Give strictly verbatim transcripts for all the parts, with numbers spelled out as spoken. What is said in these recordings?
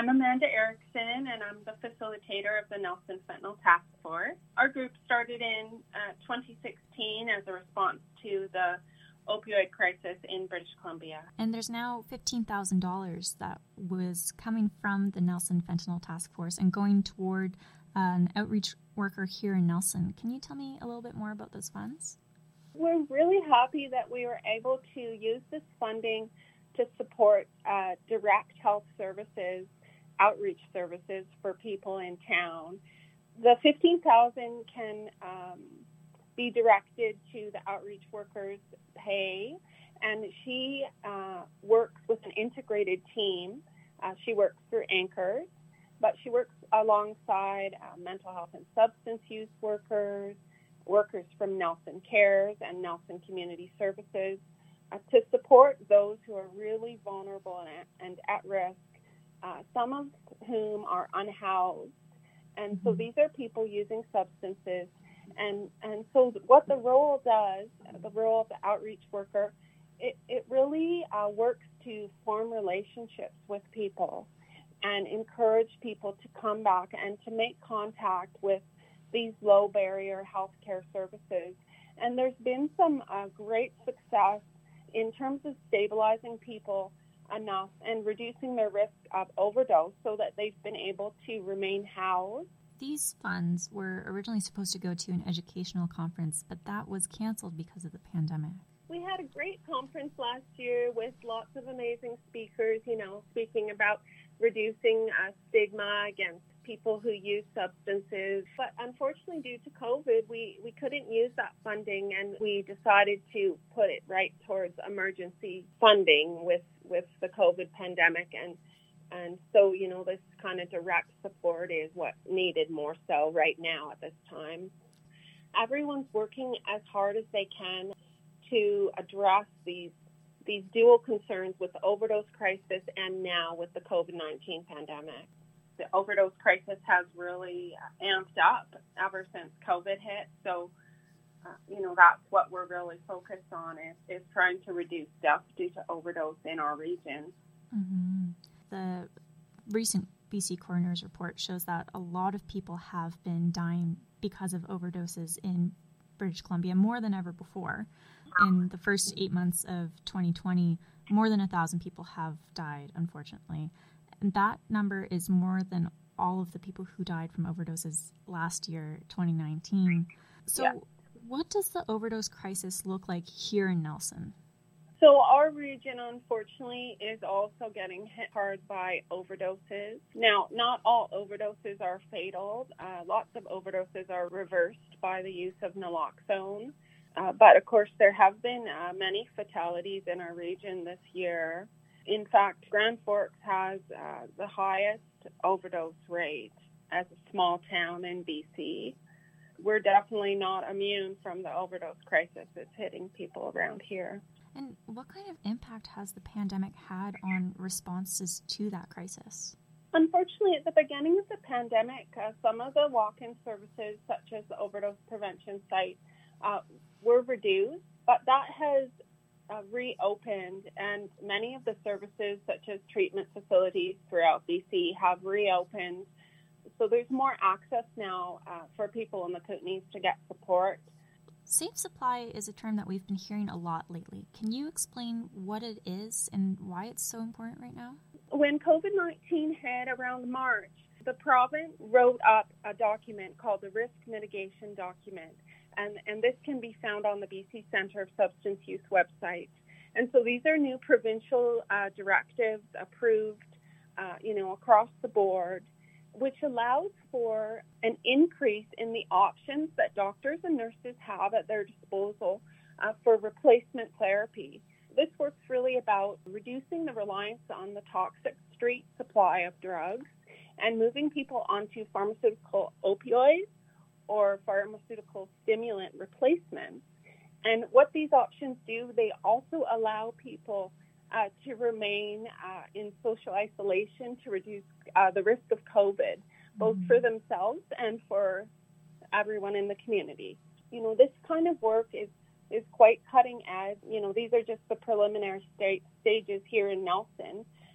I'm Amanda Erickson, and I'm the facilitator of the Nelson Fentanyl Task Force. Our group started in uh, twenty sixteen as a response to the opioid crisis in British Columbia. And there's now fifteen thousand dollars that was coming from the Nelson Fentanyl Task Force and going toward uh, an outreach worker here in Nelson. Can you tell me a little bit more about those funds? We're really happy that we were able to use this funding to support uh, direct health services, outreach services for people in town. The fifteen thousand dollars can um, be directed to the outreach workers' pay, and she uh, works with an integrated team. Uh, she works through Anchors, but she works alongside uh, mental health and substance use workers, workers from Nelson Cares and Nelson Community Services uh, to support those who are really vulnerable and at, and at risk, uh, some of whom are unhoused. And so these are people using substances. And and so what the role does, the role of the outreach worker, it, it really uh, works to form relationships with people and encourage people to come back and to make contact with these low barrier healthcare services. And there's been some uh, great success in terms of stabilizing people enough and reducing their risk of overdose so that they've been able to remain housed. These funds were originally supposed to go to an educational conference, but that was canceled because of the pandemic. We had a great conference last year with lots of amazing speakers, you know, speaking about reducing uh, stigma against people who use substances. But unfortunately, due to COVID, we, we couldn't use that funding, and we decided to put it right towards emergency funding with, with the COVID pandemic. And And so, you know, this kind of direct support is what needed more so right now at this time. Everyone's working as hard as they can to address these these dual concerns with the overdose crisis and now with the COVID nineteen pandemic. The overdose crisis has really amped up ever since COVID hit. So, uh, you know, that's what we're really focused on is, is trying to reduce deaths due to overdose in our region. Mm-hmm. The recent B C Coroner's report shows that a lot of people have been dying because of overdoses in British Columbia more than ever before. In the first eight months of twenty twenty, more than a thousand people have died, unfortunately. And that number is more than all of the people who died from overdoses last year, twenty nineteen. So yeah. What does the overdose crisis look like here in Nelson? So our region, unfortunately, is also getting hit hard by overdoses. Now, not all overdoses are fatal. Uh, lots of overdoses are reversed by the use of naloxone. Uh, but, of course, there have been uh, many fatalities in our region this year. In fact, Grand Forks has uh, the highest overdose rate as a small town in B C. We're definitely not immune from the overdose crisis that's hitting people around here. And what kind of impact has the pandemic had on responses to that crisis? Unfortunately, at the beginning of the pandemic, uh, some of the walk-in services, such as the overdose prevention site, uh, were reduced, but that has uh, reopened, and many of the services, such as treatment facilities throughout B C, have reopened. So there's more access now uh, for people in the Kootenays to get support. Safe supply is a term that we've been hearing a lot lately. Can you explain what it is and why it's so important right now? When COVID nineteen hit around March, the province wrote up a document called the Risk Mitigation Document, and, and this can be found on the B C Centre of Substance Use website. And so these are new provincial uh, directives approved, uh, you know, across the board, which allows for an increase in the options that doctors and nurses have at their disposal uh, for replacement therapy. This work's really about reducing the reliance on the toxic street supply of drugs and moving people onto pharmaceutical opioids or pharmaceutical stimulant replacements. And what these options do, they also allow people Uh, to remain uh, in social isolation to reduce uh, the risk of COVID, both mm-hmm. for themselves and for everyone in the community. You know, this kind of work is, is quite cutting edge. You know, these are just the preliminary state, stages here in Nelson,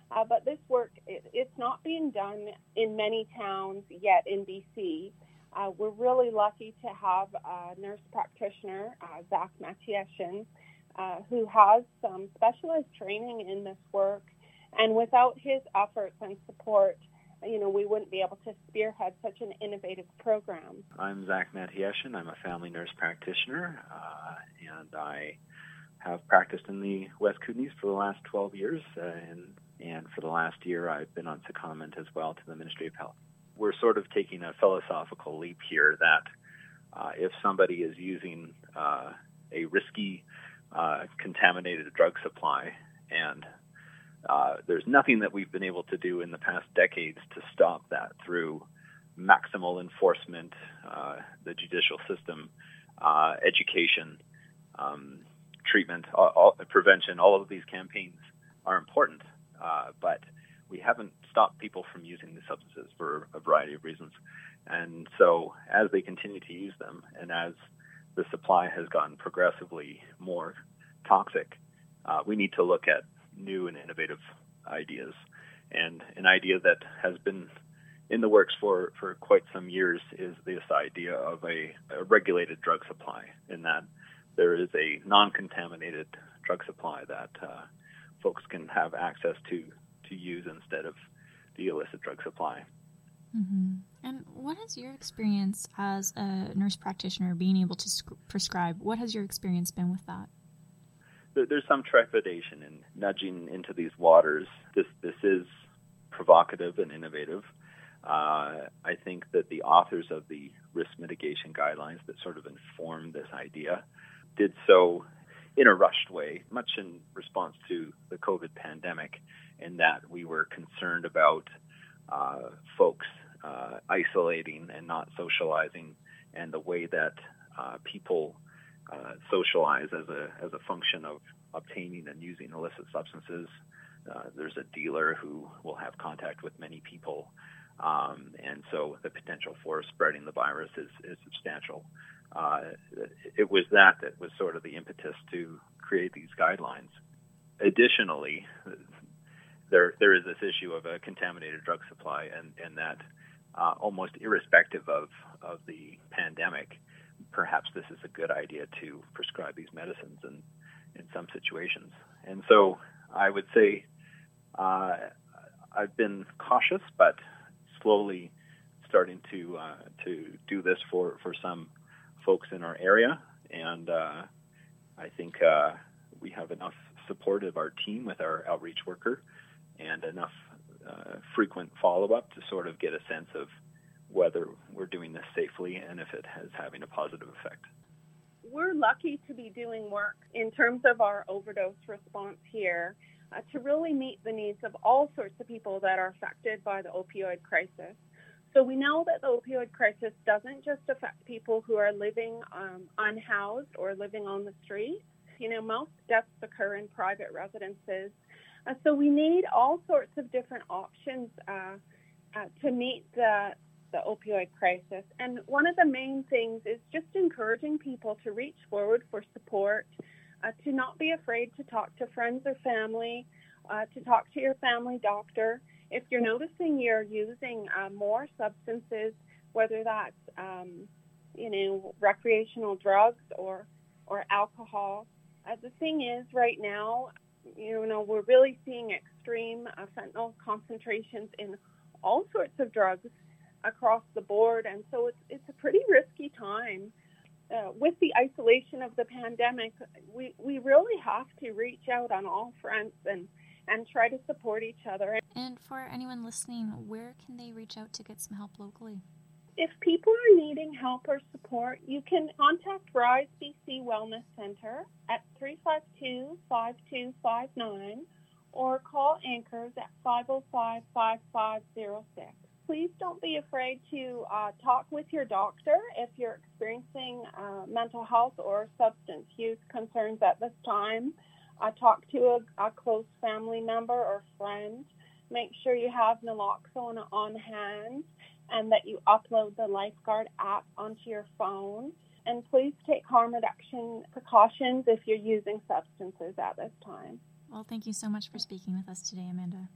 Uh, but this work, it, it's not being done in many towns yet in B C. Uh, we're really lucky to have a nurse practitioner, uh, Zach Matieshin, uh, who has some specialized training in this work. And without his efforts and support, you know, we wouldn't be able to spearhead such an innovative program. I'm Zach Matieshin. I'm a family nurse practitioner, uh, and I have practiced in the West Kootenays for the last twelve years, uh, and, and for the last year I've been on secondment as well to the Ministry of Health. We're sort of taking a philosophical leap here that uh, if somebody is using uh, a risky, uh, contaminated drug supply, and uh, there's nothing that we've been able to do in the past decades to stop that through maximal enforcement, uh, the judicial system, uh, education, um, treatment, all, all, prevention, all of these campaigns are important, uh, but we haven't stopped people from using these substances for a variety of reasons. And so as they continue to use them, and as the supply has gotten progressively more toxic, uh, we need to look at new and innovative ideas. And an idea that has been in the works for, for quite some years is this idea of a, a regulated drug supply, in that there is a non-contaminated drug supply that uh, folks can have access to to use instead of the illicit drug supply. Mm-hmm. And what has your experience as a nurse practitioner being able to sc- prescribe? What has your experience been with that? There, there's some trepidation in nudging into these waters. This this is provocative and innovative. Uh, I think that the authors of the risk mitigation guidelines that sort of informed this idea did so in a rushed way, much in response to the COVID pandemic, in that we were concerned about uh, folks uh, isolating and not socializing, and the way that uh, people uh, socialize as a as a function of obtaining and using illicit substances. Uh, there's a dealer who will have contact with many people, um, and so the potential for spreading the virus is, is substantial. Uh, it was that that was sort of the impetus to create these guidelines. Additionally, there there is this issue of a contaminated drug supply, and, and that uh, almost irrespective of, of the pandemic, perhaps this is a good idea to prescribe these medicines in, in some situations. And so I would say uh, I've been cautious, but slowly starting to uh, to do this for, for some folks in our area, and uh, I think uh, we have enough support of our team with our outreach worker, and enough uh, frequent follow-up to sort of get a sense of whether we're doing this safely and if it is having a positive effect. We're lucky to be doing work in terms of our overdose response here uh, to really meet the needs of all sorts of people that are affected by the opioid crisis. So we know that the opioid crisis doesn't just affect people who are living um, unhoused or living on the street. You know, most deaths occur in private residences. Uh, so we need all sorts of different options uh, uh, to meet the, the opioid crisis. And one of the main things is just encouraging people to reach forward for support, uh, to not be afraid to talk to friends or family, uh, to talk to your family doctor. If you're noticing you're using uh, more substances, whether that's, um, you know, recreational drugs or, or alcohol, uh, the thing is right now, you know, we're really seeing extreme uh, fentanyl concentrations in all sorts of drugs across the board. And so it's, it's a pretty risky time. Uh, with the isolation of the pandemic, we, we really have to reach out on all fronts and and try to support each other. And for anyone listening, where can they reach out to get some help locally? If people are needing help or support, you can contact Rise B C Wellness Center at three five two, five two five nine or call Anchors at five oh five, five five oh six. Please don't be afraid to uh, talk with your doctor if you're experiencing uh, mental health or substance use concerns at this time. Uh, talk to a, a close family member or friend. Make sure you have naloxone on hand and that you upload the Lifeguard app onto your phone. And please take harm reduction precautions if you're using substances at this time. Well, thank you so much for speaking with us today, Amanda.